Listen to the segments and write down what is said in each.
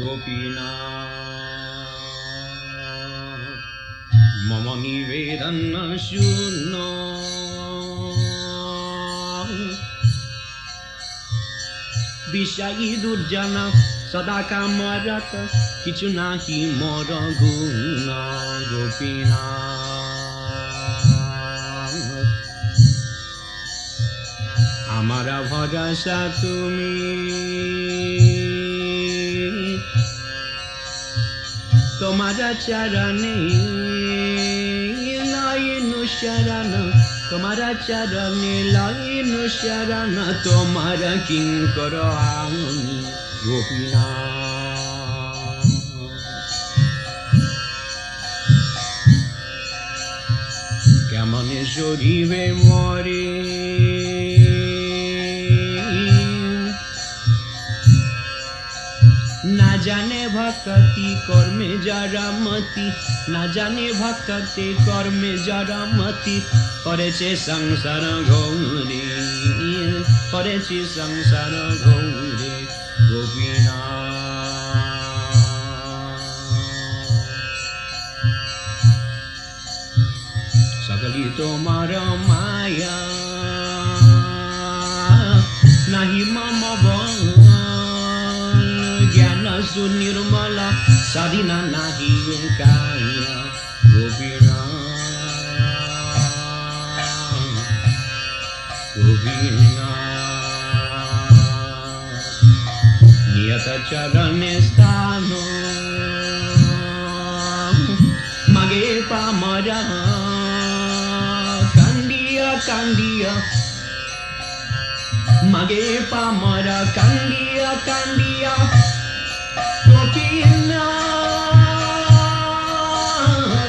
गोपीनाथ मम निवेदन शून्य विषयी दुर्जन सदा कामरत किछु नाही मोर गुण गोपीनाथ हमारा भरोसा तुम्हें तुम्हारा चरणे लाइनु शरण तुम्हारा चरणे लाइनु शरण तुम्हारा किंकर आंगनी गोपीनाथ केमने सरिबे मरे ना जाने भक्ति कर्मे जरा मति ना जाने भक्ति कर्मे जरा मति करेছে संसार घोरे करेছে संसार घोरे गोपीनाथ सकली तोमार माया नहीं मम ज्ञान सुनिर्मला साधना नाही काया गोपीनाथ नियत चरणे स्थान मगे पामरा कांडिया कांडिया मगे पामरा कांडिया कांडिया गोपीनाथ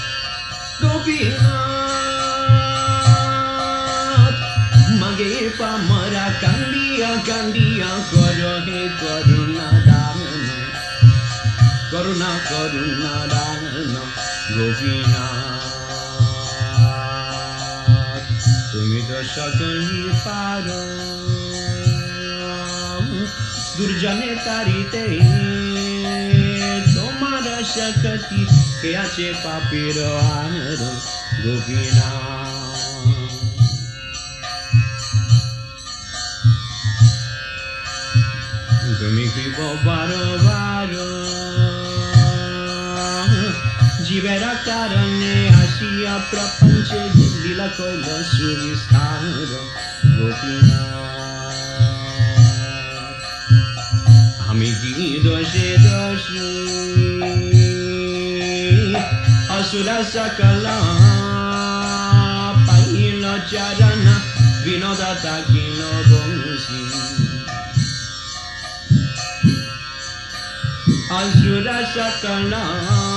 गोपीनाथ मगे पामरा कांडिया कांडिया करो हे करुणा दान करुणा करुणा दान गोपीनाथ तुमी तो सकली पारो दुर्जने तारिते तुम्हारा शक्ति के आचे पापीर आनर गोपीनाथ तुमी कृप बारो बारो जीवेर कारणे आसिया प्रपंच लीला कैल सुविस्तार गोपीनाथ हमें की दोषे दोषी असुरा सकला पाइल चरण विनोदता किल बंशी असुरा सकला